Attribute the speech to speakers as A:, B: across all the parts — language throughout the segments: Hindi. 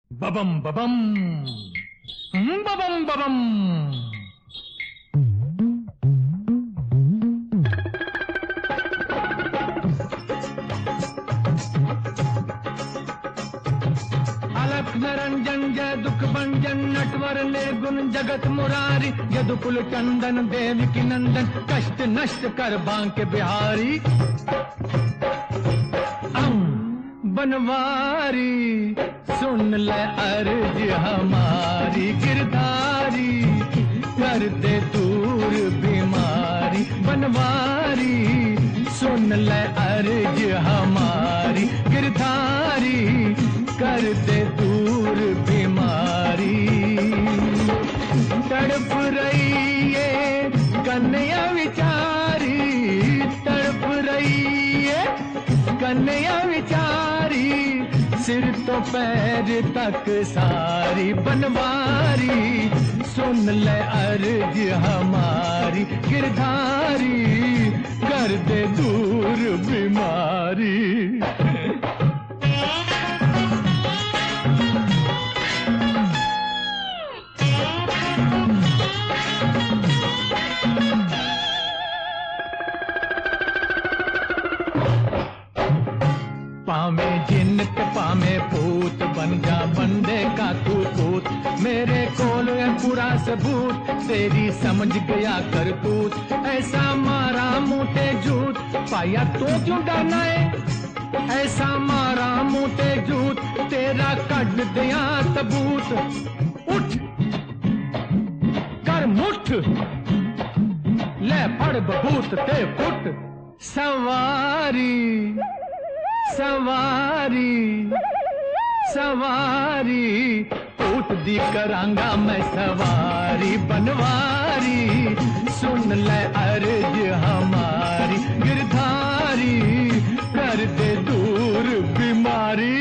A: बबम बबम बबम बबम। अलख निरंजन जय दुख भंजन नटवर निर्गुण जगत मुरारी यदुकुल चंदन देवकी नंदन कष्ट नष्ट कर बांके बिहारी। बनवारी सुन ले अर्ज हमारी गिरधारी कर दे दूर बीमारी। बनवारी सुन ले अर्ज हमारी गिरधारी कर दे दूर बीमारी। तड़प रही है कन्या विचारी तड़प रही है कन्या विचारी सिर तो पैर तक सारी। बनवारी सुन ले अर्ज हमारी गिरधारी कर दे दूर बीमारी। पामे जिन्न के पामे पूत बन जा बंदे का तू पूत। मेरे कोल है पूरा सबूत तेरी समझ गया करतूत। ऐसा मारा मुँह झूठ पाया तो क्यों डरना है। ऐसा मारा मुँह झूठ तेरा कट दिया सबूत। उठ कर मुठ ले फड़ बबूत ते फुट। सवारी सवारी सवारी ऊट दी करांगा मैं सवारी। बनवारी सुन ले अर्ज हमारी गिरधारी कर दे दूर बीमारी।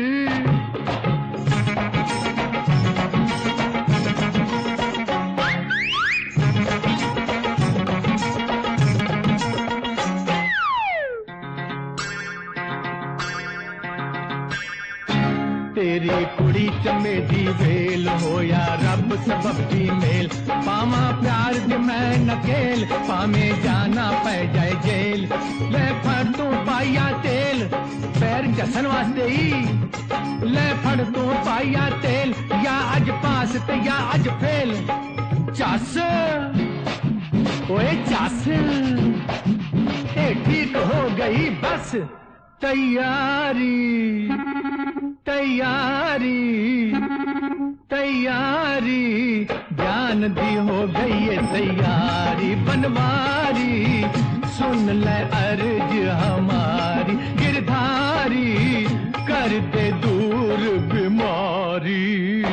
A: तेरी कुड़ी च मेरी वेल होया रब सबब दी मेल। पावा प्यार च मैं नकेल पावे जाना पै जाए जेल। ले फड़ तू पाया तेल पैर चसन वास्ते ही। ले फड़ तू पाया तेल या अज पास ते या अज फेल। चस ओए चस ए ठीक हो गई बस। तैयारी तैयारी तैयारी जान दी हो गई है तैयारी। बनवारी सुन ले अर्ज हमारी गिरधारी कर दे दूर बीमारी।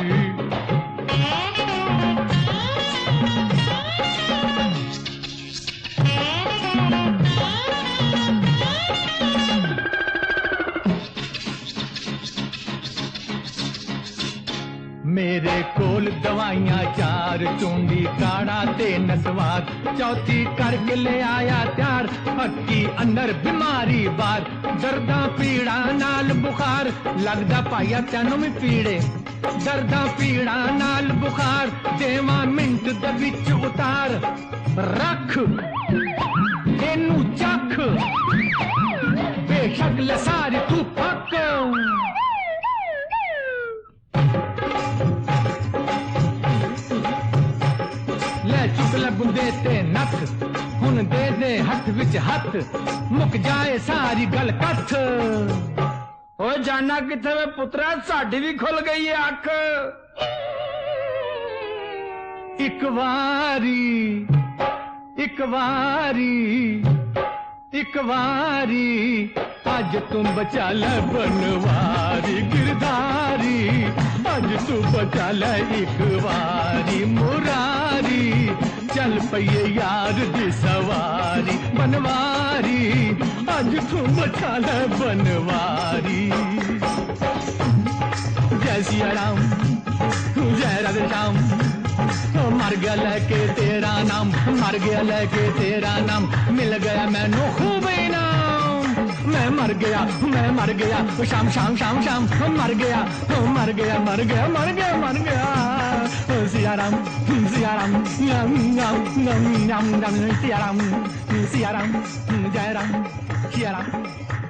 A: मेरे कोल दवाइयां चार चूंडी काड़ा ते नसवार। चौथी करके ले आया त्यार पक्की अंदर बीमारी बार। दर्दा पीड़ा नाल बुखार लगदा पाया तैनू भी पीड़े। दर्दा पीड़ा नाल बुखार देवा मिंट दे विच उतार। रख एनू चख बेशक ले सारी तू पक। चुकले बुंदे ते नथ हुन दे दे हथ विच हथ मुक जाए सारी गल कथ। ओ जाना किथे वे पुत्रा साडी भी खुल गई है अख। एक वारी एक वारी एक वारी आज तुम बचा ले बनवारी गिरधारी। आज तू बचा ले एक वारी मुरारी चल पइए यार दी सवारी। बनवारी आज तू बचा ले बनवारी। जय सिया राम जय राधे श्याम मर गया लेके तेरा नाम मर गया लेके तेरा नाम मिल गया मैनू खूब इनाम। मैं मर गया, मैं मर गया, शाम शाम शाम शाम मर गया, मर गया, मर गया, मर गया, मर गया। सिया राम, सिया राम, राम राम राम राम राम, सिया राम, सिया राम, जय राम, सिया राम।